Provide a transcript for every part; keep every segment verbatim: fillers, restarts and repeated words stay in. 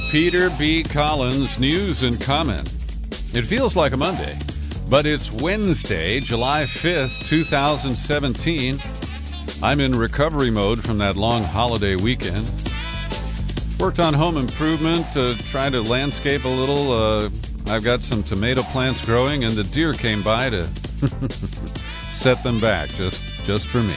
Peter B. Collins, news and comment. It feels like a Monday, but it's Wednesday, July fifth, twenty seventeen. I'm in recovery mode from that long holiday weekend. Worked on home improvement, uh, trying to landscape a little. Uh, I've got some tomato plants growing, and the deer came by to set them back just, just for me.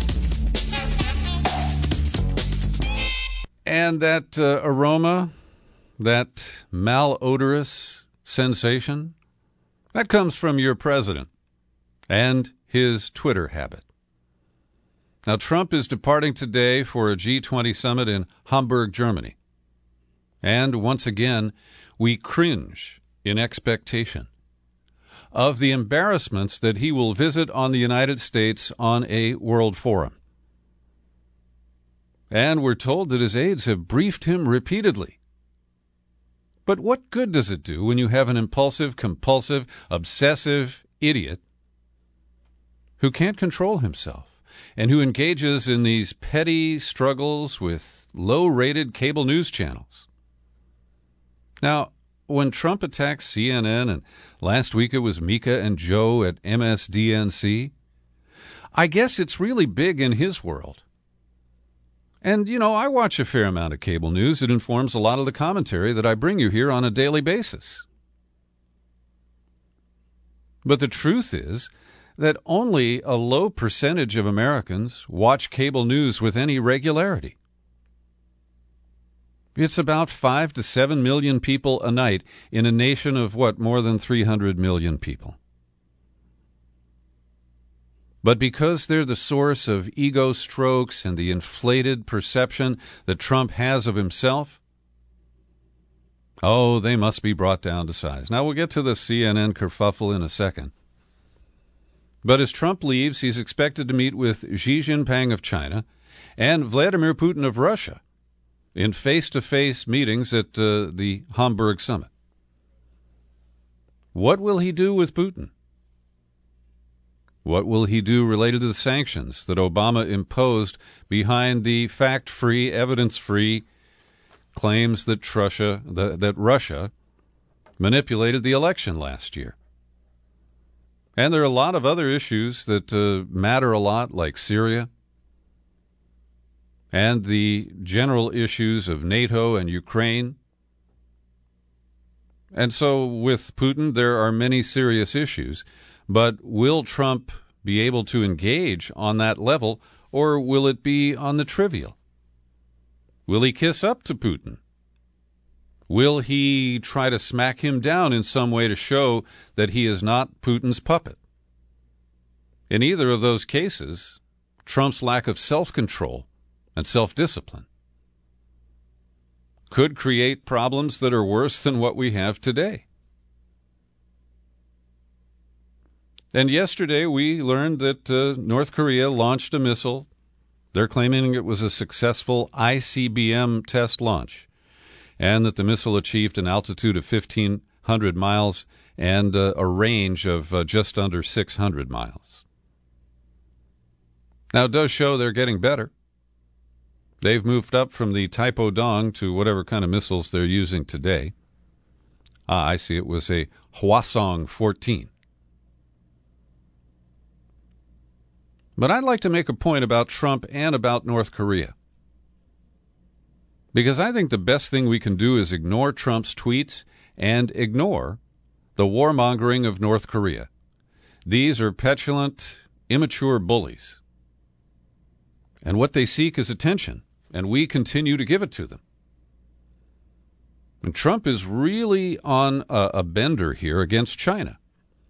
And that uh, aroma, that malodorous sensation, that comes from your president and his Twitter habit. Now, Trump is departing today for a G twenty summit in Hamburg, Germany. And once again, we cringe in expectation of the embarrassments that he will visit on the United States on a world forum. And we're told that his aides have briefed him repeatedly. But what good does it do when you have an impulsive, compulsive, obsessive idiot who can't control himself and who engages in these petty struggles with low-rated cable news channels? Now, when Trump attacks C N N, and last week it was Mika and Joe at M S D N C, I guess it's really big in his world. And, you know, I watch a fair amount of cable news. It informs a lot of the commentary that I bring you here on a daily basis. But the truth is that only a low percentage of Americans watch cable news with any regularity. It's about five to seven million people a night in a nation of, what, more than three hundred million people. But because they're the source of ego strokes and the inflated perception that Trump has of himself, oh, they must be brought down to size. Now, we'll get to the C N N kerfuffle in a second. But as Trump leaves, he's expected to meet with Xi Jinping of China and Vladimir Putin of Russia in face-to-face meetings at uh, the Hamburg summit. What will he do with Putin? What will he do related to the sanctions that Obama imposed behind the fact-free, evidence-free claims that Russia, that Russia manipulated the election last year? And there are a lot of other issues that uh, matter a lot, like Syria, and the general issues of NATO and Ukraine. And so with Putin, there are many serious issues. But will Trump be able to engage on that level, or will it be on the trivial? Will he kiss up to Putin? Will he try to smack him down in some way to show that he is not Putin's puppet? In either of those cases, Trump's lack of self-control and self-discipline could create problems that are worse than what we have today. And yesterday we learned that uh, North Korea launched a missile. They're claiming it was a successful I C B M test launch, and that the missile achieved an altitude of fifteen hundred miles and uh, a range of uh, just under six hundred miles. Now, it does show they're getting better. They've moved up from the Taepodong to whatever kind of missiles they're using today. Ah, I see. It was a Hwasong fourteen. But I'd like to make a point about Trump and about North Korea, because I think the best thing we can do is ignore Trump's tweets and ignore the warmongering of North Korea. These are petulant, immature bullies, and what they seek is attention, and we continue to give it to them. And Trump is really on a, a bender here against China.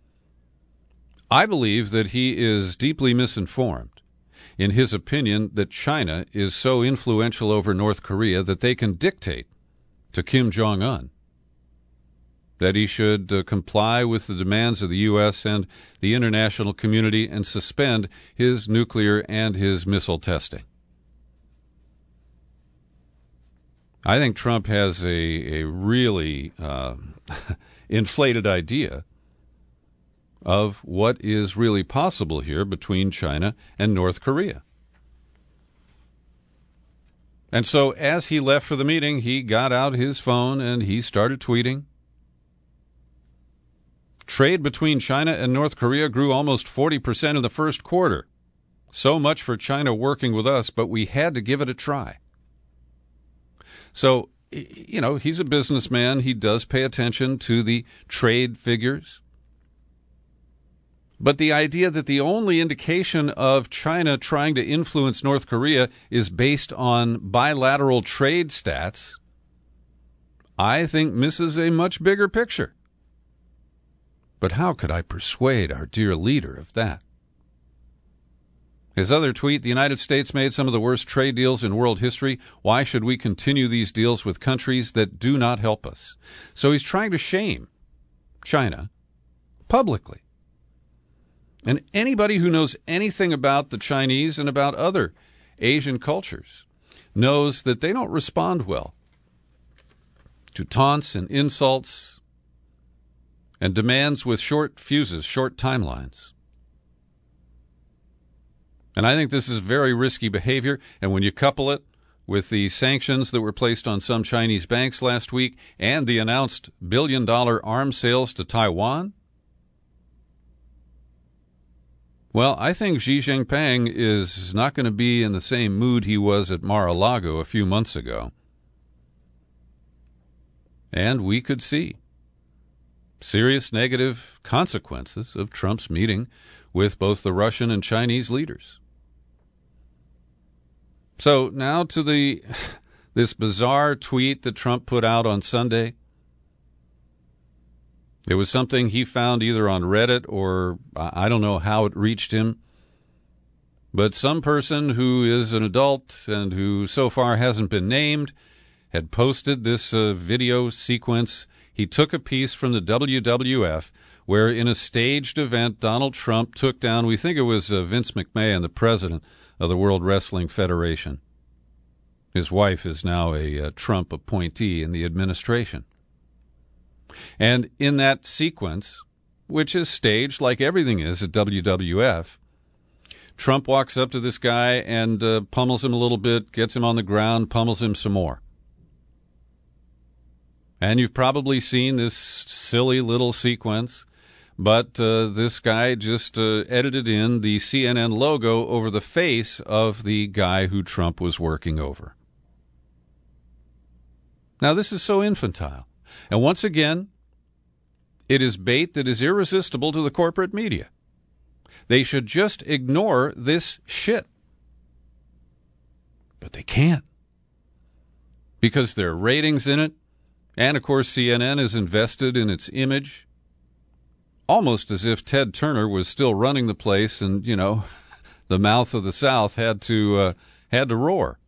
I believe that he is deeply misinformed in his opinion that China is so influential over North Korea that they can dictate to Kim Jong-un that he should uh, comply with the demands of the U S and the international community and suspend his nuclear and his missile testing. I think Trump has a, a really uh, inflated idea of what is really possible here between China and North Korea. And so as he left for the meeting, he got out his phone and he started tweeting. Trade between China and North Korea grew almost forty percent in the first quarter. So much for China working with us, but we had to give it a try. So, you know, he's a businessman. He does pay attention to the trade figures. But the idea that the only indication of China trying to influence North Korea is based on bilateral trade stats, I think misses a much bigger picture. But how could I persuade our dear leader of that? His other tweet, the United States made some of the worst trade deals in world history. Why should we continue these deals with countries that do not help us? So he's trying to shame China publicly. And anybody who knows anything about the Chinese and about other Asian cultures knows that they don't respond well to taunts and insults and demands with short fuses, short timelines. And I think this is very risky behavior, and when you couple it with the sanctions that were placed on some Chinese banks last week and the announced billion-dollar arms sales to Taiwan, well, I think Xi Jinping is not going to be in the same mood he was at Mar-a-Lago a few months ago. And we could see serious negative consequences of Trump's meeting with both the Russian and Chinese leaders. So now to the this bizarre tweet that Trump put out on Sunday. It was something he found either on Reddit or I don't know how it reached him. But some person who is an adult and who so far hasn't been named had posted this uh, video sequence. He took a piece from the W W F where in a staged event, Donald Trump took down, we think it was uh, Vince McMahon, the president of the World Wrestling Federation. His wife is now a uh, Trump appointee in the administration. And in that sequence, which is staged like everything is at W W F, Trump walks up to this guy and uh, pummels him a little bit, gets him on the ground, pummels him some more. And you've probably seen this silly little sequence, but uh, this guy just uh, edited in the C N N logo over the face of the guy who Trump was working over. Now, this is so infantile. And once again, it is bait that is irresistible to the corporate media. They should just ignore this shit. But they can't. Because there are ratings in it. And, of course, C N N is invested in its image. Almost as if Ted Turner was still running the place and, you know, the mouth of the South had to, uh, had to roar.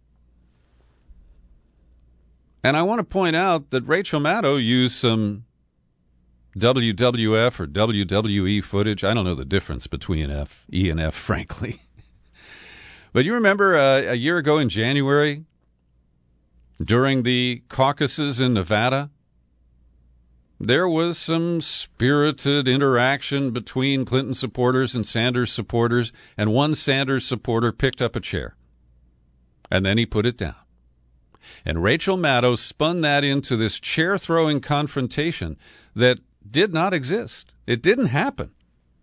And I want to point out that Rachel Maddow used some W W F or W W E footage. I don't know the difference between F, E and F, frankly. But you remember uh, a year ago in January, during the caucuses in Nevada, there was some spirited interaction between Clinton supporters and Sanders supporters, and one Sanders supporter picked up a chair. And then he put it down. And Rachel Maddow spun that into this chair-throwing confrontation that did not exist. It didn't happen.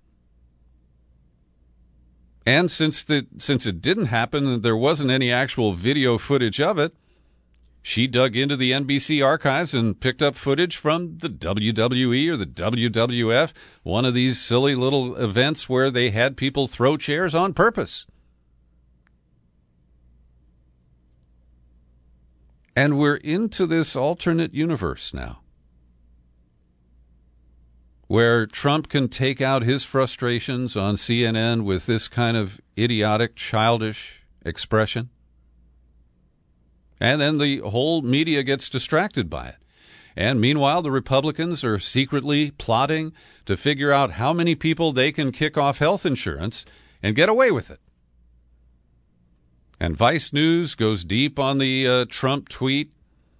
And since the since it didn't happen and there wasn't any actual video footage of it, she dug into the N B C archives and picked up footage from the W W E or the W W F, one of these silly little events where they had people throw chairs on purpose. And we're into this alternate universe now, where Trump can take out his frustrations on C N N with this kind of idiotic, childish expression. And then the whole media gets distracted by it. And meanwhile, the Republicans are secretly plotting to figure out how many people they can kick off health insurance and get away with it. And Vice News goes deep on the uh, Trump tweet,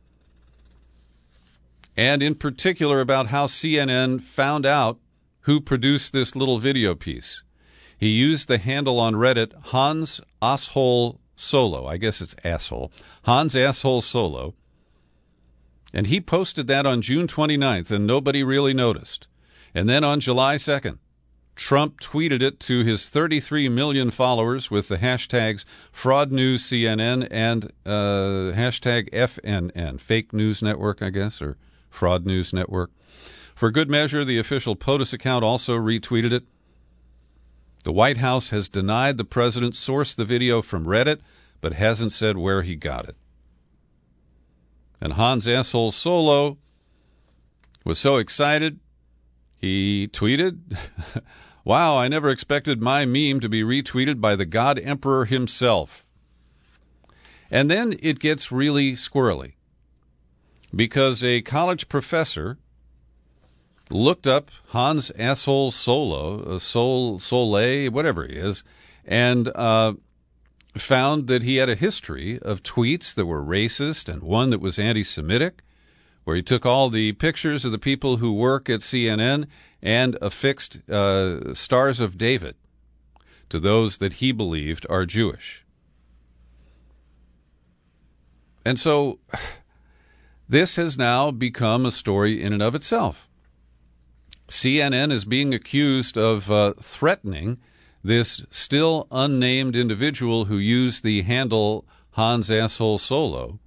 and in particular about how C N N found out who produced this little video piece. He used the handle on Reddit, Hans Asshole Solo. I guess it's asshole. Hans Asshole Solo. And he posted that on June twenty-ninth, and nobody really noticed. And then on July second, Trump tweeted it to his thirty-three million followers with the hashtags Fraud News C N N and uh, hashtag F N N, Fake News Network, I guess, or Fraud News Network. For good measure, the official POTUS account also retweeted it. The White House has denied the president sourced the video from Reddit, but hasn't said where he got it. And Hans Asshole Solo was so excited, he tweeted, "Wow, I never expected my meme to be retweeted by the God Emperor himself." And then it gets really squirrely, because a college professor looked up Hans Asshole Solo, uh, Sol, Soleil, whatever he is, and uh, found that he had a history of tweets that were racist and one that was anti-Semitic, where he took all the pictures of the people who work at C N N and affixed uh, Stars of David to those that he believed are Jewish. And so this has now become a story in and of itself. C N N is being accused of uh, threatening this still unnamed individual who used the handle Hans Asshole Solo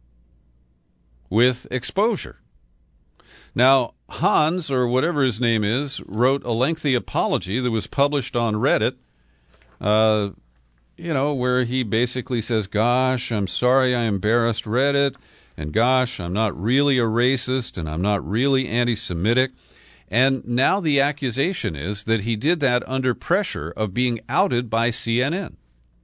with exposure. Now, Hans, or whatever his name is, wrote a lengthy apology that was published on Reddit, uh, you know, where he basically says, gosh, I'm sorry I embarrassed Reddit, and gosh, I'm not really a racist, and I'm not really anti-Semitic. And now the accusation is that he did that under pressure of being outed by C N N.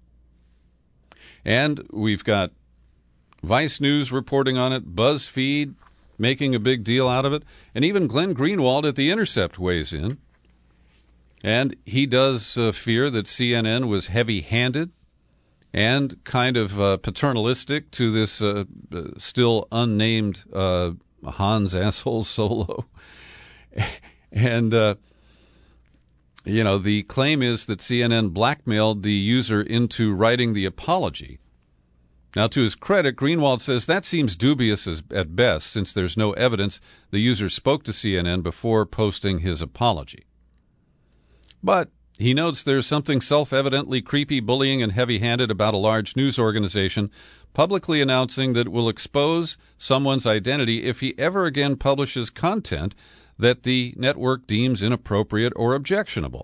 And we've got Vice News reporting on it, BuzzFeed making a big deal out of it, and even Glenn Greenwald at The Intercept weighs in. And he does uh, fear that C N N was heavy-handed and kind of uh, paternalistic to this uh, uh, still unnamed uh, Hans Asshole Solo. And, uh, you know, the claim is that C N N blackmailed the user into writing the apology. Now, to his credit, Greenwald says that seems dubious as, at best, since there's no evidence the user spoke to C N N before posting his apology. But he notes there's something self-evidently creepy, bullying, and heavy-handed about a large news organization publicly announcing that it will expose someone's identity if he ever again publishes content that the network deems inappropriate or objectionable.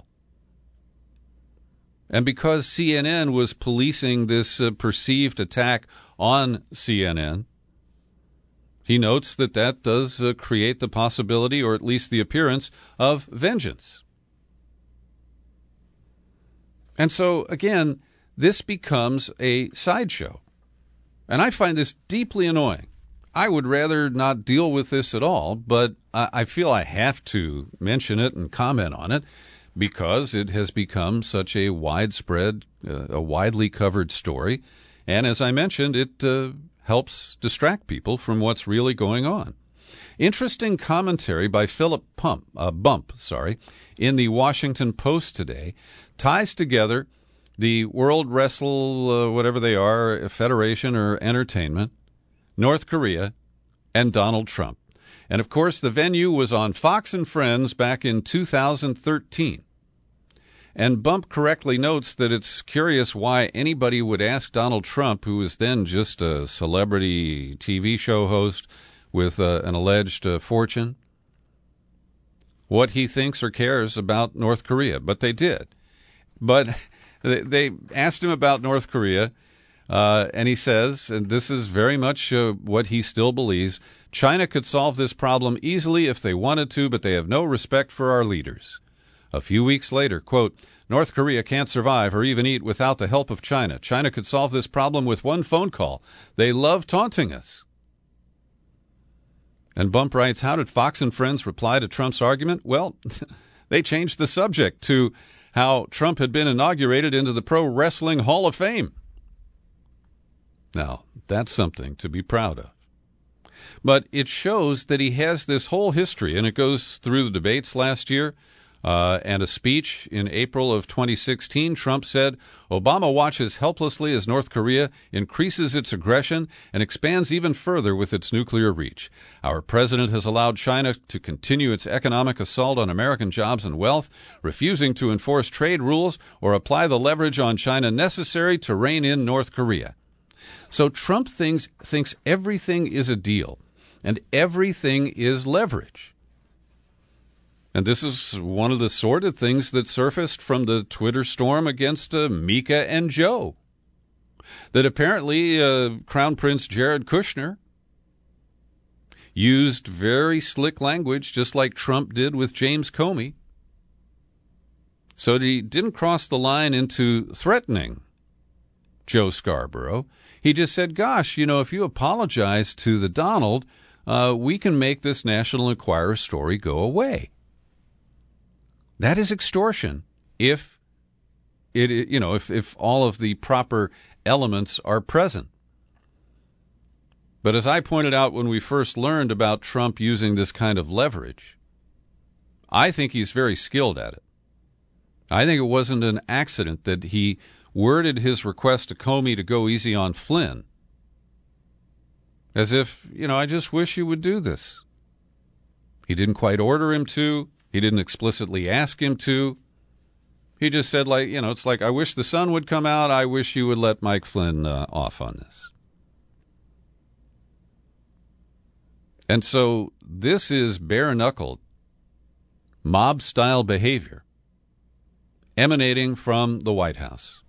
And because C N N was policing this uh, perceived attack on C N N, he notes that that does uh, create the possibility, or at least the appearance, of vengeance. And so, again, this becomes a sideshow. And I find this deeply annoying. I would rather not deal with this at all, but I feel I have to mention it and comment on it because it has become such a widespread, uh, a widely covered story. And as I mentioned, it uh, helps distract people from what's really going on. Interesting commentary by Philip Pump, uh, Bump sorry, in the Washington Post today ties together the World Wrestle, uh, whatever they are, Federation or Entertainment, North Korea, and Donald Trump. And, of course, the venue was on Fox and Friends back in two thousand thirteen. And Bump correctly notes that it's curious why anybody would ask Donald Trump, who was then just a celebrity T V show host with uh, an alleged uh, fortune, what he thinks or cares about North Korea. But they did. But they asked him about North Korea, uh, and he says, and this is very much uh, what he still believes, China could solve this problem easily if they wanted to, but they have no respect for our leaders. A few weeks later, quote, North Korea can't survive or even eat without the help of China. China could solve this problem with one phone call. They love taunting us. And Bump writes, how did Fox and Friends reply to Trump's argument? Well, they changed the subject to how Trump had been inaugurated into the Pro Wrestling Hall of Fame. Now, that's something to be proud of. But it shows that he has this whole history, and it goes through the debates last year, Uh, and a speech in April of twenty sixteen, Trump said, Obama watches helplessly as North Korea increases its aggression and expands even further with its nuclear reach. Our president has allowed China to continue its economic assault on American jobs and wealth, refusing to enforce trade rules or apply the leverage on China necessary to rein in North Korea. So Trump thinks, thinks everything is a deal and everything is leverage. And this is one of the sordid things that surfaced from the Twitter storm against uh, Mika and Joe. That apparently uh, Crown Prince Jared Kushner used very slick language, just like Trump did with James Comey. So he didn't cross the line into threatening Joe Scarborough. He just said, gosh, you know, if you apologize to the Donald, uh, we can make this National Enquirer story go away. That is extortion if it, you know, if, if all of the proper elements are present. But as I pointed out when we first learned about Trump using this kind of leverage, I think he's very skilled at it. I think it wasn't an accident that he worded his request to Comey to go easy on Flynn as if, you know, I just wish you would do this. He didn't quite order him to. He didn't explicitly ask him to. He just said, like, you know, it's like, I wish the sun would come out. I wish you would let Mike Flynn uh, off on this. And so this is bare-knuckled, mob-style behavior emanating from the White House.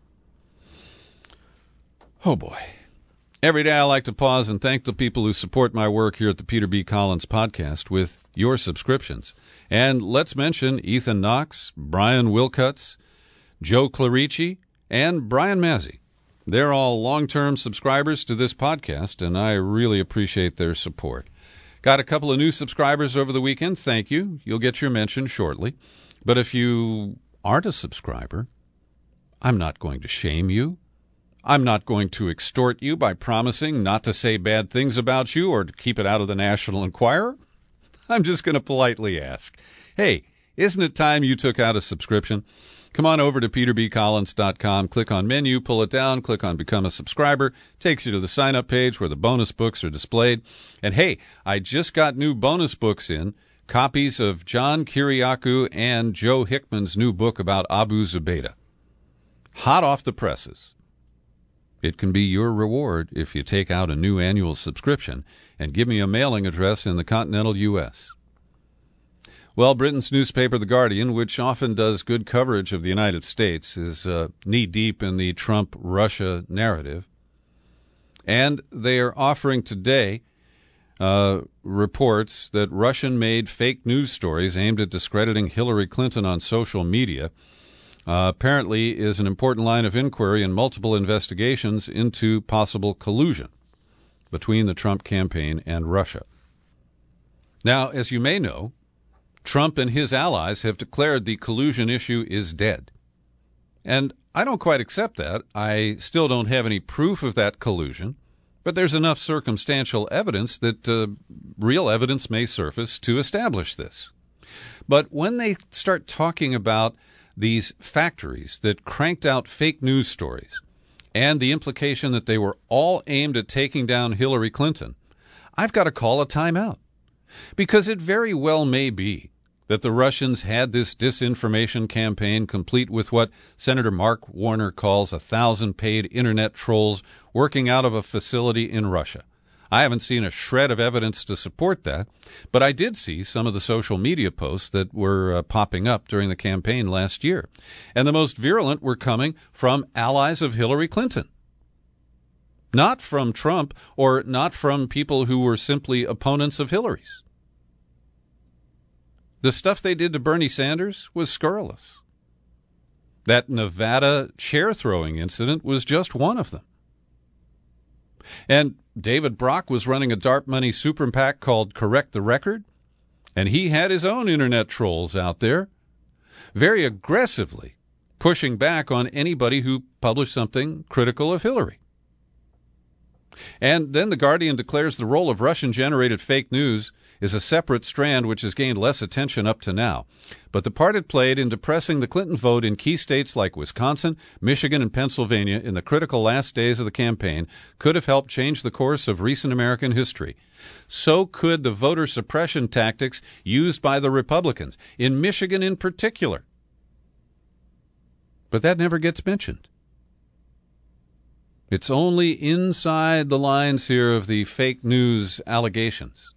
Oh, boy. Every day I like to pause and thank the people who support my work here at the Peter B. Collins Podcast with your subscriptions. And let's mention Ethan Knox, Brian Wilcuts, Joe Clarici, and Brian Mazzi. They're all long-term subscribers to this podcast, and I really appreciate their support. Got a couple of new subscribers over the weekend. Thank you. You'll get your mention shortly. But if you aren't a subscriber, I'm not going to shame you. I'm not going to extort you by promising not to say bad things about you or to keep it out of the National Enquirer. I'm just going to politely ask, hey, isn't it time you took out a subscription? Come on over to peter b collins dot com, click on menu, pull it down, click on Become a Subscriber. Takes you to the sign-up page where the bonus books are displayed. And hey, I just got new bonus books in, copies of John Kiriakou and Joe Hickman's new book about Abu Zubaydah. Hot off the presses. It can be your reward if you take out a new annual subscription and give me a mailing address in the continental U S Well, Britain's newspaper, The Guardian, which often does good coverage of the United States, is uh, knee-deep in the Trump-Russia narrative. And they are offering today uh, reports that Russian-made fake news stories aimed at discrediting Hillary Clinton on social media uh, apparently is an important line of inquiry in multiple investigations into possible collusion between the Trump campaign and Russia. Now, as you may know, Trump and his allies have declared the collusion issue is dead. And I don't quite accept that. I still don't have any proof of that collusion, but there's enough circumstantial evidence that uh, real evidence may surface to establish this. But when they start talking about these factories that cranked out fake news stories and the implication that they were all aimed at taking down Hillary Clinton, I've got to call a timeout. Because it very well may be that the Russians had this disinformation campaign complete with what Senator Mark Warner calls a thousand paid internet trolls working out of a facility in Russia. I haven't seen a shred of evidence to support that, but I did see some of the social media posts that were uh, popping up during the campaign last year. And the most virulent were coming from allies of Hillary Clinton. Not from Trump or not from people who were simply opponents of Hillary's. The stuff they did to Bernie Sanders was scurrilous. That Nevada chair-throwing incident was just one of them. And David Brock was running a DARP money super PAC called Correct the Record, and he had his own internet trolls out there very aggressively pushing back on anybody who published something critical of Hillary. And then The Guardian declares the role of Russian-generated fake news is a separate strand which has gained less attention up to now. But the part it played in depressing the Clinton vote in key states like Wisconsin, Michigan, and Pennsylvania in the critical last days of the campaign could have helped change the course of recent American history. So could the voter suppression tactics used by the Republicans, in Michigan in particular. But that never gets mentioned. It's only inside the lines here of the fake news allegations.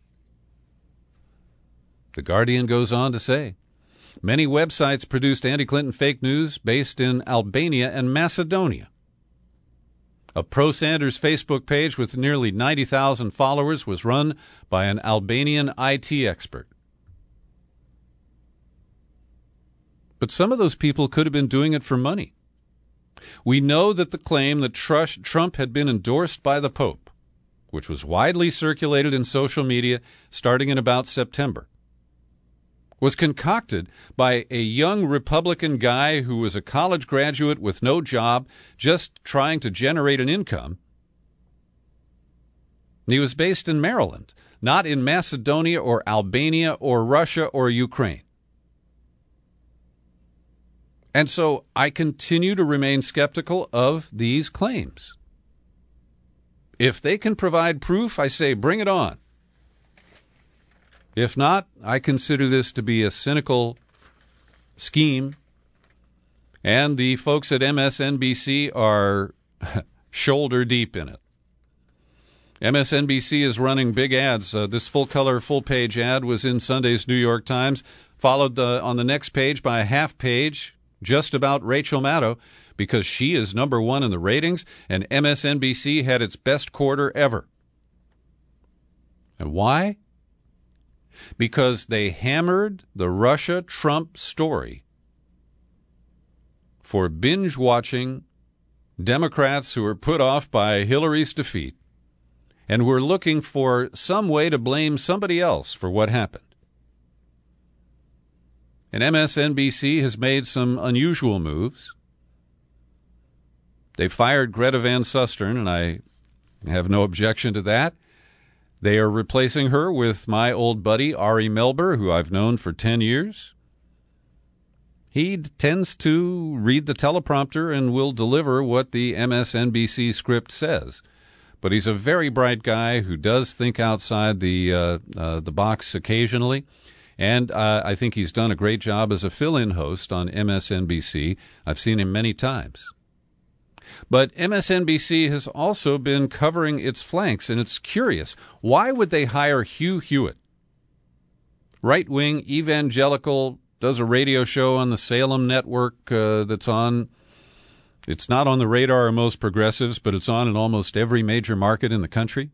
The Guardian goes on to say, many websites produced anti-Clinton fake news based in Albania and Macedonia. A pro-Sanders Facebook page with nearly ninety thousand followers was run by an Albanian I T expert. But some of those people could have been doing it for money. We know that the claim that Trump had been endorsed by the Pope, which was widely circulated in social media starting in about September, was concocted by a young Republican guy who was a college graduate with no job, just trying to generate an income. He was based in Maryland, not in Macedonia or Albania or Russia or Ukraine. And so I continue to remain skeptical of these claims. If they can provide proof, I say bring it on. If not, I consider this to be a cynical scheme, and the folks at M S N B C are shoulder deep in it. M S N B C is running big ads. Uh, this full-color, full-page ad was in Sunday's New York Times, followed the, on the next page by a half-page just about Rachel Maddow, because she is number one in the ratings, and M S N B C had its best quarter ever. And why? Because they hammered the Russia-Trump story for binge-watching Democrats who were put off by Hillary's defeat and were looking for some way to blame somebody else for what happened. And M S N B C has made some unusual moves. They fired Greta Van Susteren, and I have no objection to that. They are replacing her with my old buddy, Ari Melber, who I've known for ten years. He tends to read the teleprompter and will deliver what the M S N B C script says. But he's a very bright guy who does think outside the uh, uh, the box occasionally. And uh, I think he's done a great job as a fill-in host on M S N B C. I've seen him many times. But M S N B C has also been covering its flanks, and it's curious. Why would they hire Hugh Hewitt? Right-wing, evangelical, does a radio show on the Salem network uh, that's on, it's not on the radar of most progressives, but it's on in almost every major market in the country.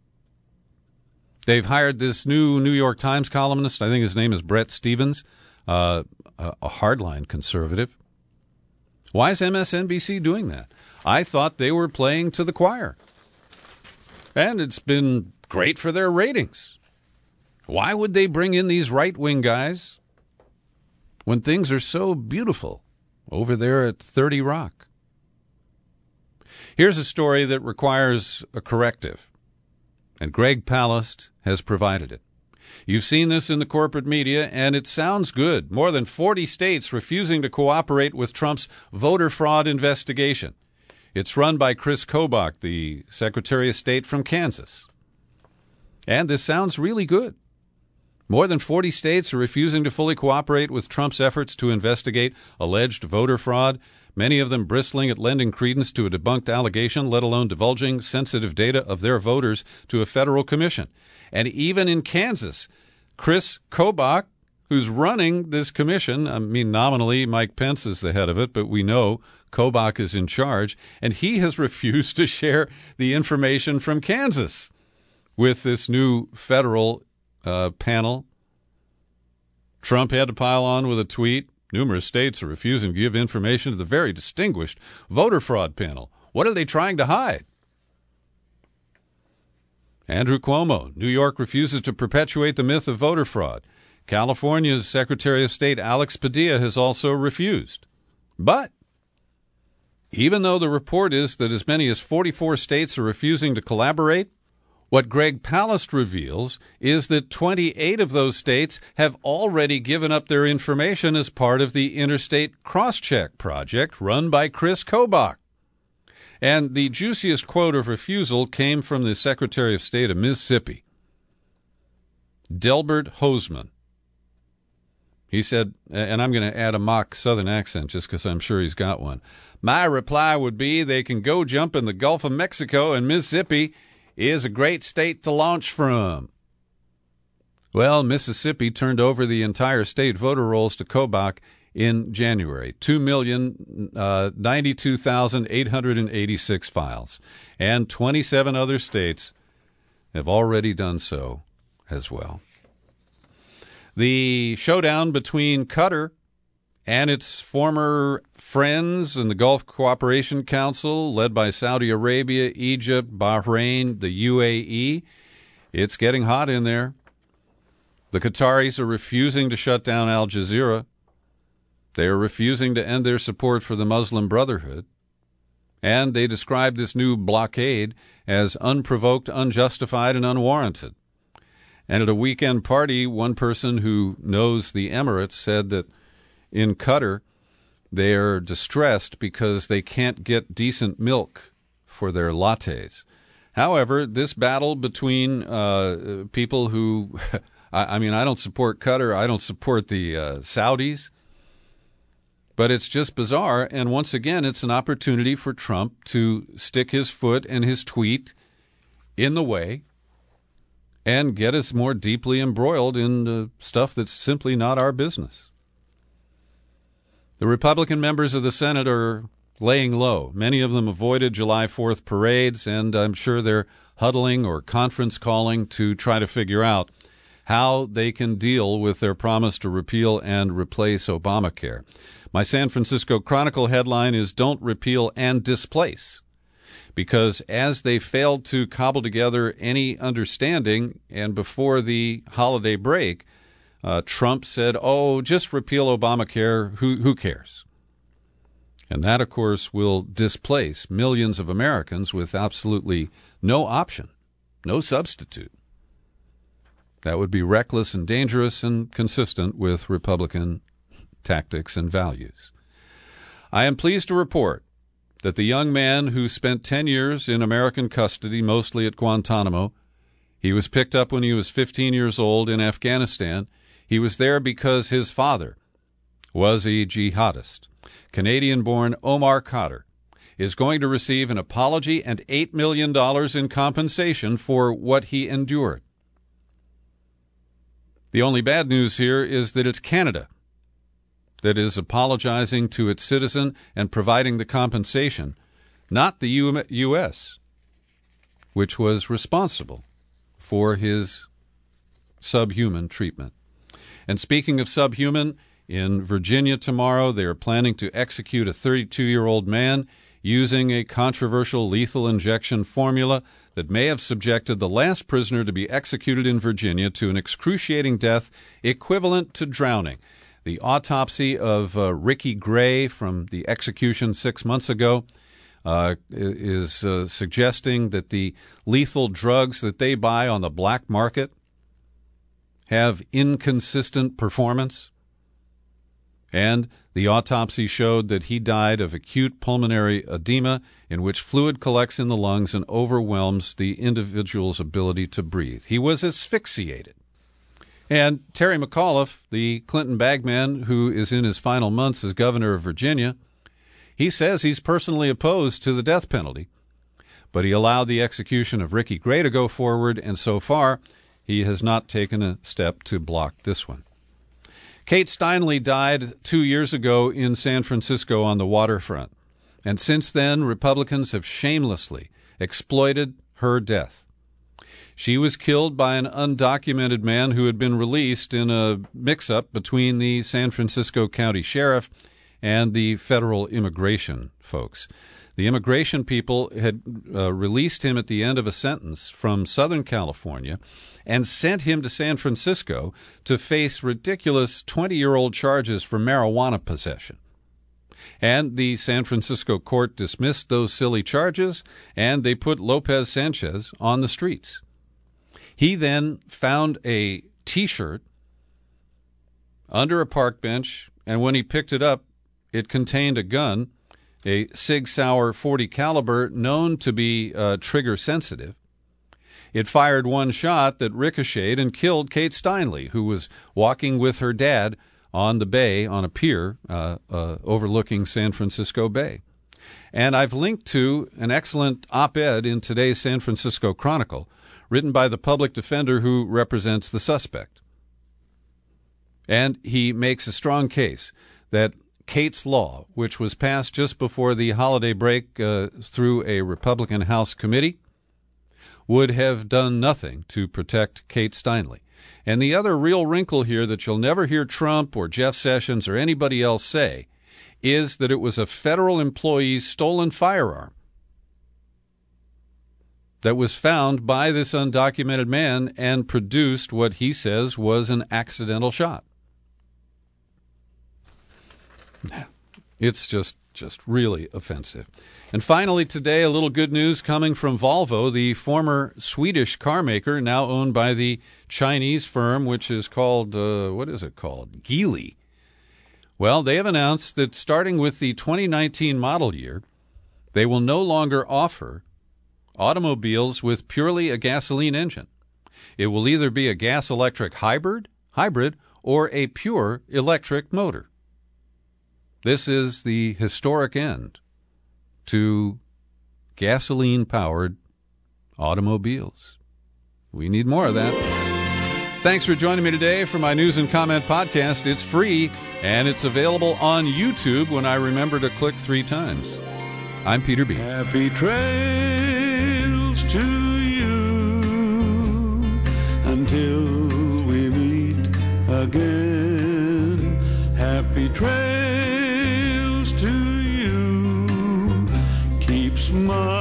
They've hired this new New York Times columnist, I think his name is Bret Stephens, uh, a hardline conservative. Why is M S N B C doing that? I thought they were playing to the choir. And it's been great for their ratings. Why would they bring in these right-wing guys when things are so beautiful over there at thirty Rock? Here's a story that requires a corrective, and Greg Palast has provided it. You've seen this in the corporate media, and it sounds good. More than forty states refusing to cooperate with Trump's voter fraud investigation. It's run by Chris Kobach, the Secretary of State from Kansas. And this sounds really good. More than forty states are refusing to fully cooperate with Trump's efforts to investigate alleged voter fraud, many of them bristling at lending credence to a debunked allegation, let alone divulging sensitive data of their voters to a federal commission. And even in Kansas, Chris Kobach, who's running this commission, I mean, nominally Mike Pence is the head of it, but we know Kobach is in charge, and he has refused to share the information from Kansas with this new federal uh, panel. Trump had to pile on with a tweet. Numerous states are refusing to give information to the very distinguished voter fraud panel. What are they trying to hide? Andrew Cuomo, New York refuses to perpetuate the myth of voter fraud. California's Secretary of State Alex Padilla has also refused. But Even though the report is that as many as forty-four states are refusing to collaborate, what Greg Palast reveals is that twenty-eight of those states have already given up their information as part of the Interstate Crosscheck project run by Chris Kobach. And the juiciest quote of refusal came from the Secretary of State of Mississippi, Delbert Hosemann. He said, and I'm going to add a mock Southern accent just because I'm sure he's got one. My reply would be they can go jump in the Gulf of Mexico, and Mississippi is a great state to launch from. Well, Mississippi turned over the entire state voter rolls to Kobach in January, two million ninety-two thousand eight hundred eighty-six files, and twenty-seven other states have already done so as well. The showdown between Qatar and its former friends in the Gulf Cooperation Council, led by Saudi Arabia, Egypt, Bahrain, the U A E, it's getting hot in there. The Qataris are refusing to shut down Al Jazeera. They are refusing to end their support for the Muslim Brotherhood. And they describe this new blockade as unprovoked, unjustified, and unwarranted. And at a weekend party, one person who knows the Emirates said that in Qatar, they are distressed because they can't get decent milk for their lattes. However, this battle between uh, people who, I, I mean, I don't support Qatar, I don't support the uh, Saudis, but it's just bizarre. And once again, it's an opportunity for Trump to stick his foot and his tweet in the way and get us more deeply embroiled in uh, stuff that's simply not our business. The Republican members of the Senate are laying low. Many of them avoided July fourth parades, and I'm sure they're huddling or conference calling to try to figure out how they can deal with their promise to repeal and replace Obamacare. My San Francisco Chronicle headline is "Don't Repeal and Displace," because as they failed to cobble together any understanding, and before the holiday break, uh, Trump said, oh, just repeal Obamacare, who, who cares? And that, of course, will displace millions of Americans with absolutely no option, no substitute. That would be reckless and dangerous and consistent with Republican tactics and values. I am pleased to report that the young man who spent ten years in American custody, mostly at Guantanamo, he was picked up when he was fifteen years old in Afghanistan. He was there because his father was a jihadist. Canadian-born Omar Khadr is going to receive an apology and eight million dollars in compensation for what he endured. The only bad news here is that it's Canada that is apologizing to its citizen and providing the compensation, not the U S, which was responsible for his subhuman treatment. And speaking of subhuman, in Virginia tomorrow, they are planning to execute a thirty-two-year-old man using a controversial lethal injection formula that may have subjected the last prisoner to be executed in Virginia to an excruciating death equivalent to drowning. The autopsy of uh, Ricky Gray from the execution six months ago uh, is uh, suggesting that the lethal drugs that they buy on the black market have inconsistent performance. And the autopsy showed that he died of acute pulmonary edema, in which fluid collects in the lungs and overwhelms the individual's ability to breathe. He was asphyxiated. And Terry McAuliffe, the Clinton bagman who is in his final months as governor of Virginia, he says he's personally opposed to the death penalty, but he allowed the execution of Ricky Gray to go forward, and so far he has not taken a step to block this one. Kate Steinle died two years ago in San Francisco on the waterfront, and since then Republicans have shamelessly exploited her death. She was killed by an undocumented man who had been released in a mix-up between the San Francisco County Sheriff and the federal immigration folks. The immigration people had uh, released him at the end of a sentence from Southern California and sent him to San Francisco to face ridiculous twenty-year-old charges for marijuana possession. And the San Francisco court dismissed those silly charges, and they put Lopez Sanchez on the streets. He then found a T-shirt under a park bench, and when he picked it up, it contained a gun, a Sig Sauer forty caliber, known to be uh, trigger sensitive. It fired one shot that ricocheted and killed Kate Steinle, who was walking with her dad on the bay on a pier uh, uh, overlooking San Francisco Bay. And I've linked to an excellent op-ed in today's San Francisco Chronicle, written by the public defender who represents the suspect. And he makes a strong case that Kate's Law, which was passed just before the holiday break uh, through a Republican House committee, would have done nothing to protect Kate Steinle. And the other real wrinkle here that you'll never hear Trump or Jeff Sessions or anybody else say is that it was a federal employee's stolen firearm that was found by this undocumented man and produced what he says was an accidental shot. It's just, just really offensive. And finally today, a little good news coming from Volvo, the former Swedish car maker, now owned by the Chinese firm, which is called, uh, what is it called? Geely. Well, they have announced that starting with the twenty nineteen model year, they will no longer offer automobiles with purely a gasoline engine. It will either be a gas-electric hybrid, hybrid, or a pure electric motor. This is the historic end to gasoline-powered automobiles. We need more of that. Thanks for joining me today for my News and Comment podcast. It's free, and it's available on YouTube when I remember to click three times. I'm Peter B. Happy trails to you until we meet again. Happy trails to you. Keep smiling.